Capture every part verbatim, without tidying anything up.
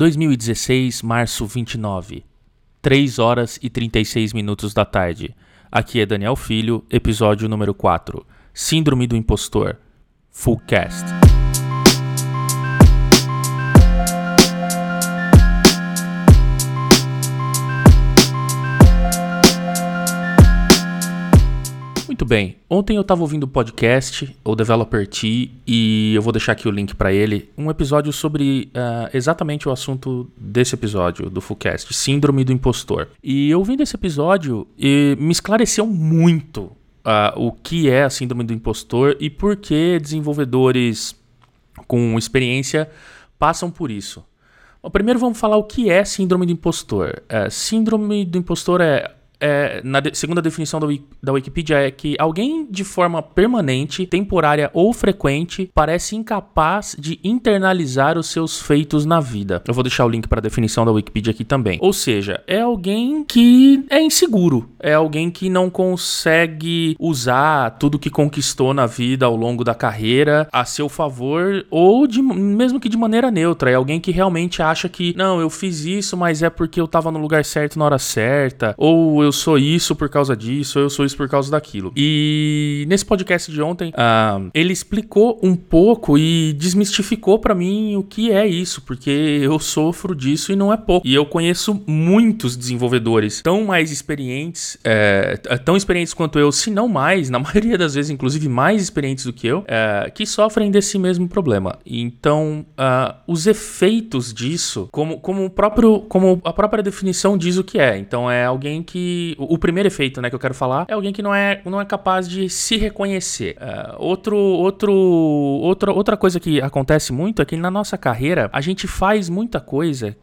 dois mil e dezesseis, março vinte e nove, três horas e trinta e seis minutos da tarde. Aqui é Daniel Filho, episódio número quatro, Síndrome do Impostor, Fullcast. Muito bem, ontem eu estava ouvindo o podcast, o Developer Tea, e eu vou deixar aqui o link para ele, um episódio sobre uh, exatamente o assunto desse episódio do Fullcast, Síndrome do Impostor. E ouvindo esse episódio, e me esclareceu muito uh, o que é a Síndrome do Impostor e por que desenvolvedores com experiência passam por isso. Bom, primeiro vamos falar o que é Síndrome do Impostor. Uh, síndrome do Impostor é... É, na de, segunda definição da, da Wikipedia é que alguém de forma permanente, temporária ou frequente parece incapaz de internalizar os seus feitos na vida. Eu vou deixar o link para a definição da Wikipedia aqui também. Ou seja, é alguém que é inseguro, é alguém que não consegue usar tudo que conquistou na vida ao longo da carreira a seu favor ou de, mesmo que de maneira neutra. É alguém que realmente acha que não, eu fiz isso, mas é porque eu estava no lugar certo na hora certa, ou eu eu sou isso por causa disso, eu sou isso por causa daquilo. E nesse podcast de ontem, uh, ele explicou um pouco e desmistificou pra mim o que é isso, porque eu sofro disso e não é pouco. E eu conheço muitos desenvolvedores tão mais experientes, é, tão experientes quanto eu, se não mais, na maioria das vezes, inclusive mais experientes do que eu, é, que sofrem desse mesmo problema. Então, uh, os efeitos disso, como, como, o próprio, como a própria definição diz o que é. Então, é alguém que o primeiro efeito, né, que eu quero falar é alguém que não é, não é capaz de se reconhecer. Uh, outro, outro, outra, outra coisa que acontece muito é que na nossa carreira a gente faz muita coisa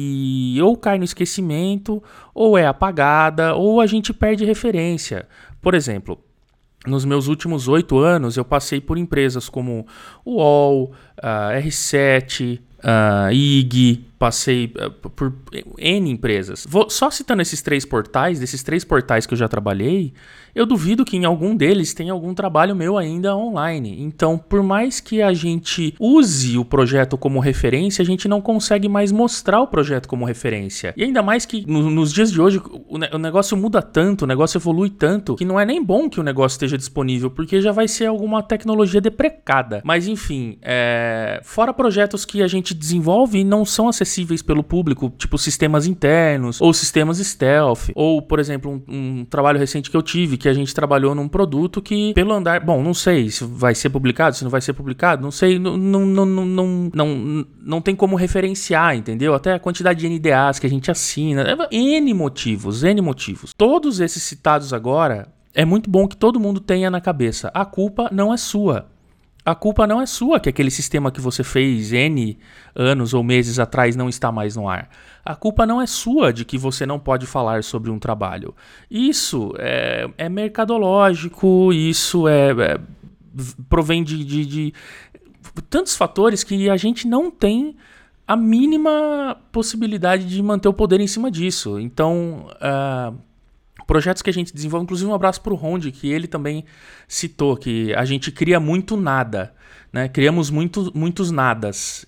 que ou cai no esquecimento, ou é apagada, ou a gente perde referência. Por exemplo, nos meus últimos oito anos eu passei por empresas como o U O L, uh, R sete, uh, I G, passei uh, por N empresas. Vou, só citando esses três portais, desses três portais que eu já trabalhei, eu duvido que em algum deles tenha algum trabalho meu ainda online. Então, por mais que a gente use o projeto como referência, a gente não consegue mais mostrar o projeto como referência. E ainda mais que no, nos dias de hoje o, ne- o negócio muda tanto, o negócio evolui tanto, que não é nem bom que o negócio esteja disponível, porque já vai ser alguma tecnologia deprecada. Mas enfim, é... fora projetos que a gente desenvolve e não são acessíveis pelo público, tipo sistemas internos ou sistemas stealth, ou por exemplo um, um trabalho recente que eu tive, que a gente trabalhou num produto que pelo andar, bom, não sei se vai ser publicado, se não vai ser publicado, não sei, não, não, não, não, não, não tem como referenciar, entendeu? Até a quantidade de N D As que a gente assina, N motivos, N motivos. Todos esses citados agora, é muito bom que todo mundo tenha na cabeça, a culpa não é sua. A culpa não é sua que aquele sistema que você fez N anos ou meses atrás não está mais no ar. A culpa não é sua de que você não pode falar sobre um trabalho. Isso é, é mercadológico, isso é, é, provém de, de, de tantos fatores que a gente não tem a mínima possibilidade de manter o poder em cima disso. Então... Uh, projetos que a gente desenvolve, inclusive um abraço para o Rondi, que ele também citou, que a gente cria muito nada, né? Criamos muito, muitos nadas.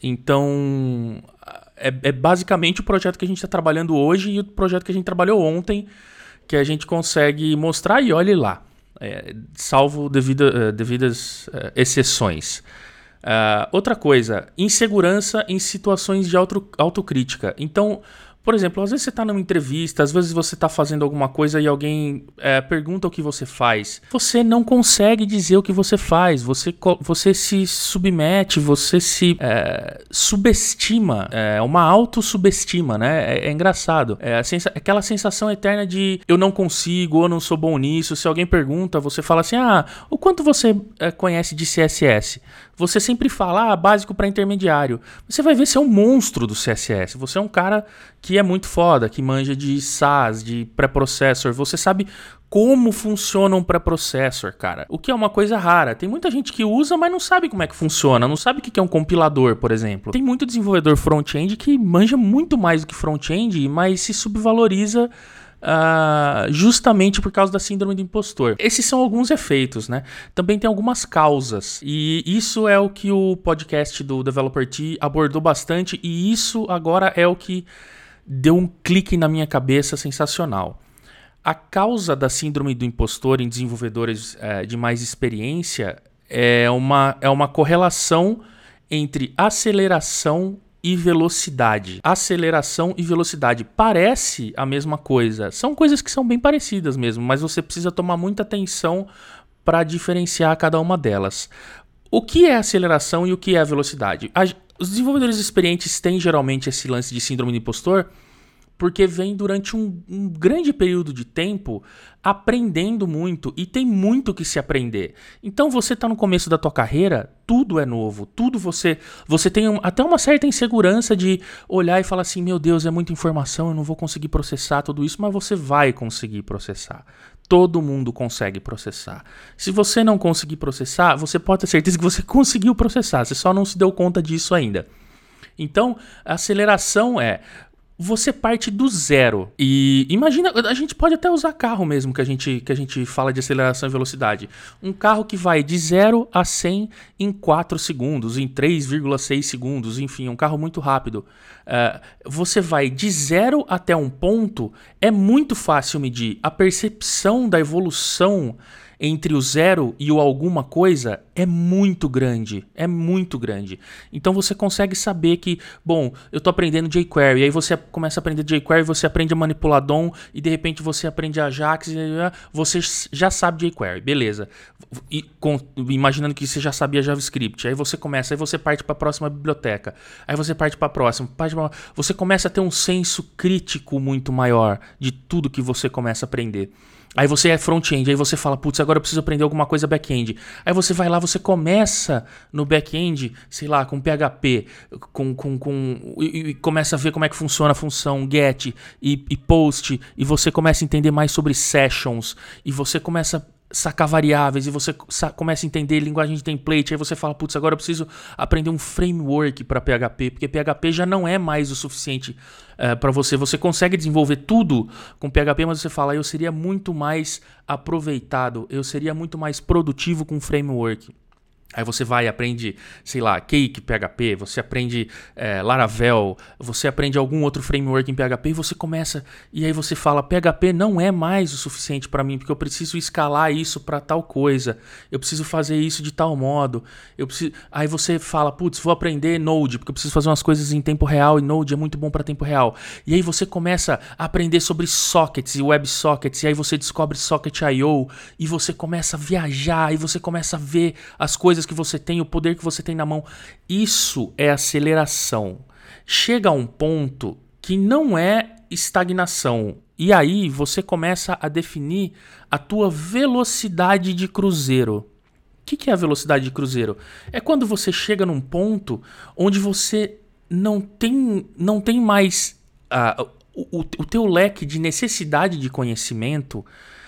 Então, é, é basicamente o projeto que a gente está trabalhando hoje e o projeto que a gente trabalhou ontem, que a gente consegue mostrar e olhe lá, é, salvo devida, devidas uh, exceções. Uh, outra coisa, insegurança em situações de auto, autocrítica. Então... Por exemplo, às vezes você está numa entrevista, às vezes você está fazendo alguma coisa e alguém é, pergunta o que você faz. Você não consegue dizer o que você faz, você, você se submete, você se é, subestima, é uma autossubestima, né? É, é engraçado. É a sensa- aquela sensação eterna de eu não consigo, eu não sou bom nisso. Se alguém pergunta, você fala assim, ah, o quanto você é, conhece de C S S? Você sempre fala, ah, básico para intermediário. Você vai ver, você é um monstro do C S S. Você é um cara que é muito foda, que manja de S A S, de pré-processor. Você sabe como funciona um pré-processor, cara. O que é uma coisa rara. Tem muita gente que usa, mas não sabe como é que funciona. Não sabe o que é um compilador, por exemplo. Tem muito desenvolvedor front-end que manja muito mais do que front-end, mas se subvaloriza uh, justamente por causa da síndrome do impostor. Esses são alguns efeitos, né? Também tem algumas causas, e isso é o que o podcast do Developer T abordou bastante, e isso agora é o que deu um clique na minha cabeça sensacional. A causa da síndrome do impostor em desenvolvedores uh, de mais experiência é uma, é uma correlação entre aceleração e velocidade. Aceleração e velocidade. Parece a mesma coisa. São coisas que são bem parecidas mesmo, mas você precisa tomar muita atenção para diferenciar cada uma delas. O que é aceleração e o que é a velocidade? A, os desenvolvedores experientes têm geralmente esse lance de síndrome do impostor porque vem durante um, um grande período de tempo aprendendo muito e tem muito que se aprender. Então você está no começo da tua carreira, tudo é novo, tudo você você tem um, até uma certa insegurança de olhar e falar assim, meu Deus, é muita informação, eu não vou conseguir processar tudo isso, mas você vai conseguir processar. Todo mundo consegue processar. Se você não conseguir processar, você pode ter certeza que você conseguiu processar, você só não se deu conta disso ainda. Então, a aceleração é... Você parte do zero. E imagina, a gente pode até usar carro mesmo, que a gente, que a gente fala de aceleração e velocidade. Um carro que vai de zero a cem em quatro segundos, em três vírgula seis segundos, enfim, um carro muito rápido. Uh, você vai de zero até um ponto, é muito fácil medir. A percepção da evolução entre o zero e o alguma coisa é muito grande, é muito grande. Então você consegue saber que, bom, eu tô aprendendo jQuery, aí você começa a aprender jQuery, você aprende a manipular D O M e de repente você aprende Ajax, e você já sabe jQuery, beleza. E, com, imaginando que você já sabia JavaScript, aí você começa, aí você parte para a próxima biblioteca, aí você parte para a próxima, parte pra... você começa a ter um senso crítico muito maior de tudo que você começa a aprender. Aí você é front-end, aí você fala, putz, agora eu preciso aprender alguma coisa back-end. Aí você vai lá, você começa no back-end, sei lá, com P H P, com, com, com, e, e começa a ver como é que funciona a função get e, e post, e você começa a entender mais sobre sessions, e você começa a sacar variáveis, e você começa a entender linguagem de template, aí você fala, putz, agora eu preciso aprender um framework para P H P, porque P H P já não é mais o suficiente uh, para você, você consegue desenvolver tudo com P H P, mas você fala, eu seria muito mais aproveitado, eu seria muito mais produtivo com framework. Aí você vai e aprende, sei lá, Cake P H P, você aprende é, Laravel, você aprende algum outro framework em P H P e você começa, e aí você fala, P H P não é mais o suficiente para mim, porque eu preciso escalar isso para tal coisa, eu preciso fazer isso de tal modo, eu preciso... aí você fala, putz, vou aprender Node, porque eu preciso fazer umas coisas em tempo real e Node é muito bom para tempo real. E aí você começa a aprender sobre sockets e WebSockets, e aí você descobre Socket ponto i o e você começa a viajar, e você começa a ver as coisas que você tem, o poder que você tem na mão. Isso é aceleração. Chega a um ponto que não é estagnação. E aí você começa a definir a tua velocidade de cruzeiro. O que, que é a velocidade de cruzeiro? É quando você chega num ponto onde você não tem, não tem mais uh, o, o teu leque de necessidade de conhecimento.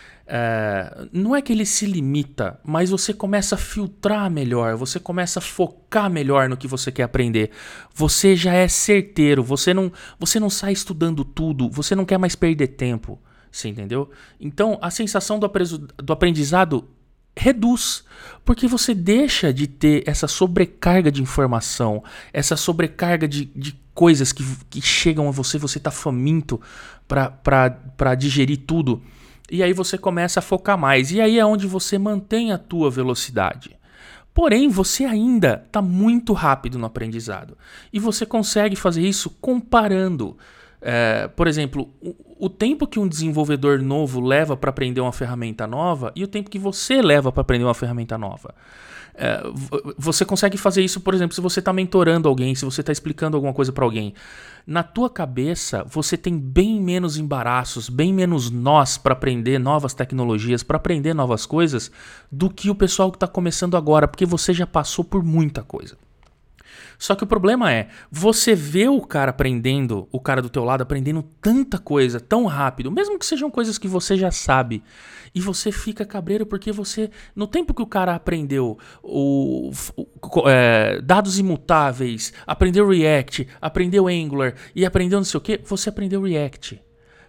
É, não é que ele se limita, mas você começa a filtrar melhor, você começa a focar melhor no que você quer aprender. Você já é certeiro, você não, você não sai estudando tudo, você não quer mais perder tempo, você entendeu? Então a sensação do, apreso, do aprendizado reduz, porque você deixa de ter essa sobrecarga de informação, essa sobrecarga de, de coisas que, que chegam a você, você está faminto para digerir tudo. E aí você começa a focar mais. E aí é onde você mantém a tua velocidade. Porém, você ainda está muito rápido no aprendizado. E você consegue fazer isso comparando. É, por exemplo, o, o tempo que um desenvolvedor novo leva para aprender uma ferramenta nova e o tempo que você leva para aprender uma ferramenta nova. É, você consegue fazer isso, por exemplo, se você está mentorando alguém, se você está explicando alguma coisa para alguém. Na tua cabeça, você tem bem menos embaraços, bem menos nós para aprender novas tecnologias, para aprender novas coisas, do que o pessoal que está começando agora, porque você já passou por muita coisa. Só que o problema é, você vê o cara aprendendo, o cara do teu lado aprendendo tanta coisa, tão rápido, mesmo que sejam coisas que você já sabe, e você fica cabreiro porque você, no tempo que o cara aprendeu o, o, é, dados imutáveis, aprendeu React, aprendeu Angular e aprendeu não sei o que, você aprendeu React.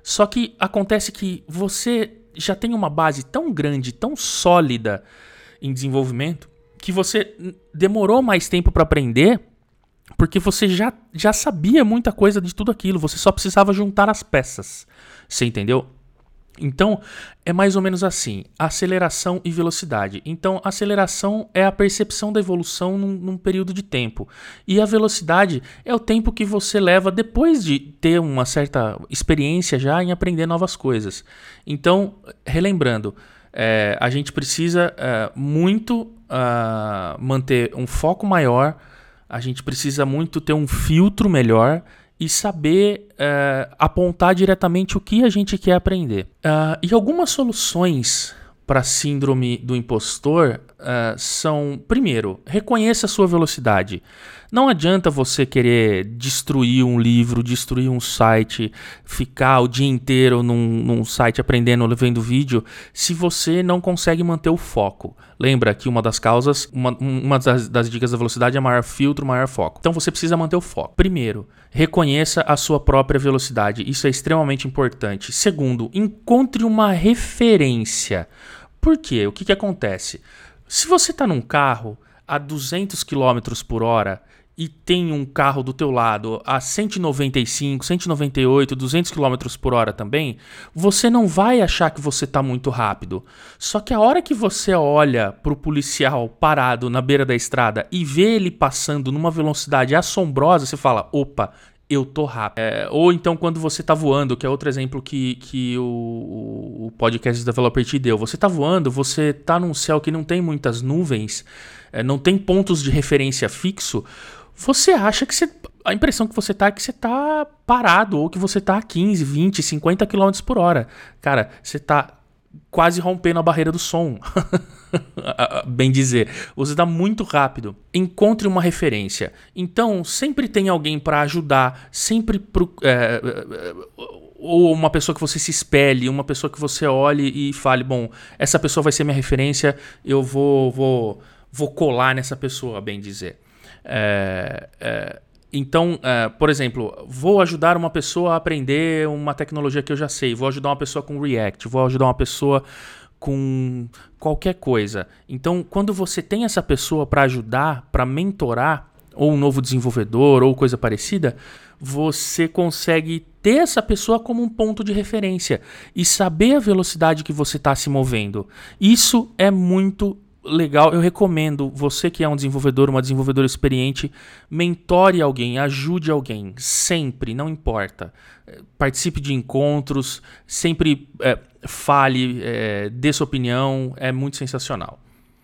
Só que acontece que você já tem uma base tão grande, tão sólida em desenvolvimento, que você demorou mais tempo para aprender, porque você já, já sabia muita coisa de tudo aquilo, você só precisava juntar as peças. Você entendeu? Então, é mais ou menos assim, aceleração e velocidade. Então, aceleração é a percepção da evolução num, num período de tempo. E a velocidade é o tempo que você leva depois de ter uma certa experiência já em aprender novas coisas. Então, relembrando, é, a gente precisa é, muito uh, manter um foco maior, a gente precisa muito ter um filtro melhor, e saber uh, apontar diretamente o que a gente quer aprender. Uh, e algumas soluções para a síndrome do impostor uh, são, primeiro, reconheça a sua velocidade. Não adianta você querer destruir um livro, destruir um site, ficar o dia inteiro num, num site aprendendo, vendo vídeo, se você não consegue manter o foco. Lembra que uma das causas, uma, uma das, das dicas da velocidade é maior filtro, maior foco. Então você precisa manter o foco. Primeiro, reconheça a sua própria velocidade. Isso é extremamente importante. Segundo, encontre uma referência. Por quê? O que, que acontece? Se você está num carro a duzentos quilômetros por hora e tem um carro do teu lado a cento e noventa e cinco, cento e noventa e oito, duzentos quilômetros por hora também, você não vai achar que você está muito rápido. Só que a hora que você olha para o policial parado na beira da estrada e vê ele passando numa velocidade assombrosa, você fala, opa, eu tô rápido. É, ou então quando você tá voando, que é outro exemplo que, que o, o podcast Developer te deu. Você tá voando, você tá num céu que não tem muitas nuvens, é, não tem pontos de referência fixo, você acha que você... A impressão que você tá é que você tá parado, ou que você tá a quinze, vinte, cinquenta quilômetros por hora. Cara, você tá quase rompendo a barreira do som. Bem dizer, você dá muito rápido. Encontre uma referência. Então, sempre tem alguém para ajudar, sempre pro, é, ou uma pessoa que você se espelhe, uma pessoa que você olhe e fale, bom, essa pessoa vai ser minha referência, eu vou, vou, vou colar nessa pessoa, bem dizer. É, é, então, é, por exemplo, vou ajudar uma pessoa a aprender uma tecnologia que eu já sei, vou ajudar uma pessoa com React, vou ajudar uma pessoa com qualquer coisa. Então, quando você tem essa pessoa para ajudar, para mentorar, ou um novo desenvolvedor, ou coisa parecida, você consegue ter essa pessoa como um ponto de referência e saber a velocidade que você está se movendo. Isso é muito legal. Eu recomendo, você que é um desenvolvedor, uma desenvolvedora experiente, mentore alguém, ajude alguém, sempre, não importa. Participe de encontros, sempre é, fale, é, dê sua opinião, é muito sensacional.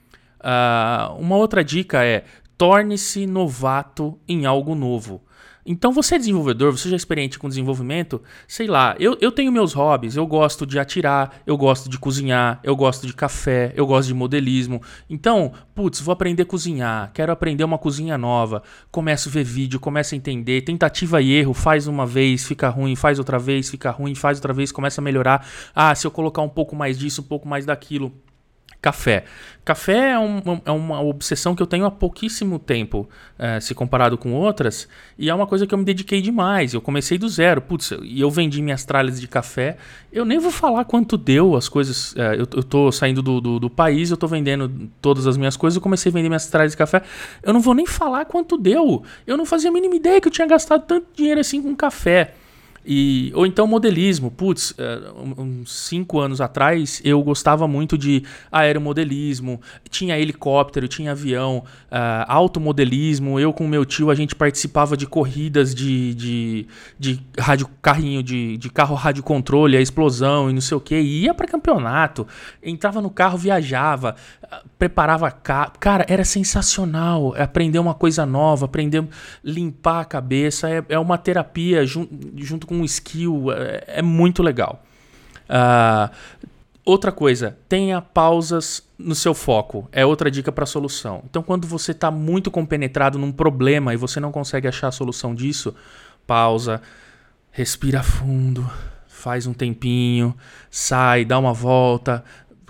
Uh, uma outra dica é, torne-se novato em algo novo. Então você é desenvolvedor, você já é experiente com desenvolvimento, sei lá, eu, eu tenho meus hobbies, eu gosto de atirar, eu gosto de cozinhar, eu gosto de café, eu gosto de modelismo. Então, putz, vou aprender a cozinhar, quero aprender uma cozinha nova, começo a ver vídeo, começo a entender, tentativa e erro, faz uma vez, fica ruim, faz outra vez, fica ruim, faz outra vez, começa a melhorar. Ah, se eu colocar um pouco mais disso, um pouco mais daquilo. Café. Café é, um, é uma obsessão que eu tenho há pouquíssimo tempo, é, se comparado com outras, e é uma coisa que eu me dediquei demais. Eu comecei do zero, putz, e eu vendi minhas tralhas de café. Eu nem vou falar quanto deu as coisas. É, eu, eu tô saindo do, do, do país, eu tô vendendo todas as minhas coisas, eu comecei a vender minhas tralhas de café. Eu não vou nem falar quanto deu. Eu não fazia a mínima ideia que eu tinha gastado tanto dinheiro assim com café. E, ou então modelismo, putz, uh, uns cinco anos atrás eu gostava muito de aeromodelismo, tinha helicóptero, tinha avião, uh, automodelismo, eu com meu tio a gente participava de corridas de, de, de rádio, carrinho, de, de carro radiocontrole, a explosão e não sei o que, ia para campeonato, entrava no carro, viajava, uh, preparava carro, cara, era sensacional, aprender uma coisa nova, aprender a limpar a cabeça, é, é uma terapia jun, junto com um skill, é, é muito legal. Uh, outra coisa, tenha pausas no seu foco. É outra dica para solução. Então, quando você está muito compenetrado num problema e você não consegue achar a solução disso, pausa, respira fundo, faz um tempinho, sai, dá uma volta,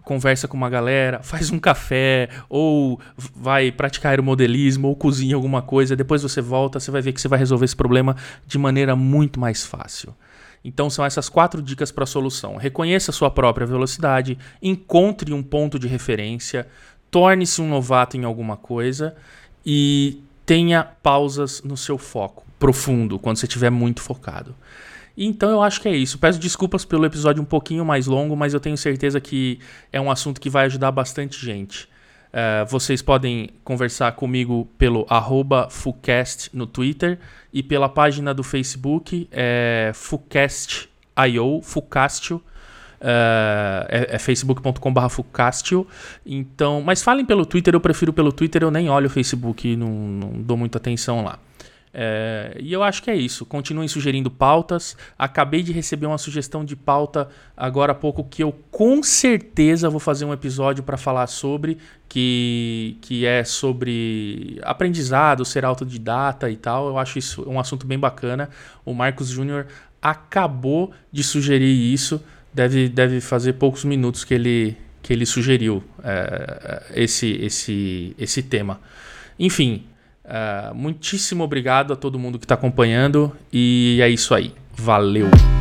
conversa com uma galera, faz um café, ou vai praticar aeromodelismo, ou cozinha alguma coisa, depois você volta, você vai ver que você vai resolver esse problema de maneira muito mais fácil. Então são essas quatro dicas para a solução. Reconheça a sua própria velocidade, encontre um ponto de referência, torne-se um novato em alguma coisa e tenha pausas no seu foco profundo, quando você estiver muito focado. Então eu acho que é isso. Peço desculpas pelo episódio um pouquinho mais longo, mas eu tenho certeza que é um assunto que vai ajudar bastante gente. Uh, vocês podem conversar comigo pelo arroba Fucast no Twitter e pela página do Facebook, é Fucast ponto i o, Fucastio, uh, é, é facebook ponto com barra Fucastio. Então, mas falem pelo Twitter, eu prefiro pelo Twitter, eu nem olho o Facebook, não, não dou muita atenção lá. É, e eu acho que é isso. Continuem sugerindo pautas. Acabei de receber uma sugestão de pauta agora há pouco que eu com certeza vou fazer um episódio para falar sobre, que, que é sobre aprendizado, ser autodidata e tal. Eu acho isso um assunto bem bacana. O Marcos Júnior acabou de sugerir isso. Deve, deve fazer poucos minutos que ele, que ele sugeriu é, esse, esse, esse tema. Enfim, Uh, muitíssimo obrigado a todo mundo que está acompanhando e é isso aí. Valeu!